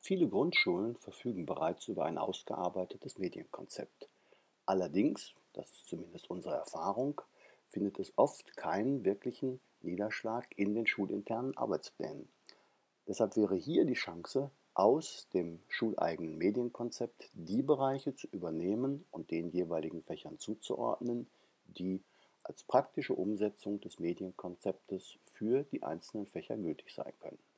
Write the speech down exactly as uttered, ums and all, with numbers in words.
Viele Grundschulen verfügen bereits über ein ausgearbeitetes Medienkonzept. Allerdings, das ist zumindest unsere Erfahrung, findet es oft keinen wirklichen Niederschlag in den schulinternen Arbeitsplänen. Deshalb wäre hier die Chance, aus dem schuleigenen Medienkonzept die Bereiche zu übernehmen und den jeweiligen Fächern zuzuordnen, die als praktische Umsetzung des Medienkonzeptes für die einzelnen Fächer gültig sein können.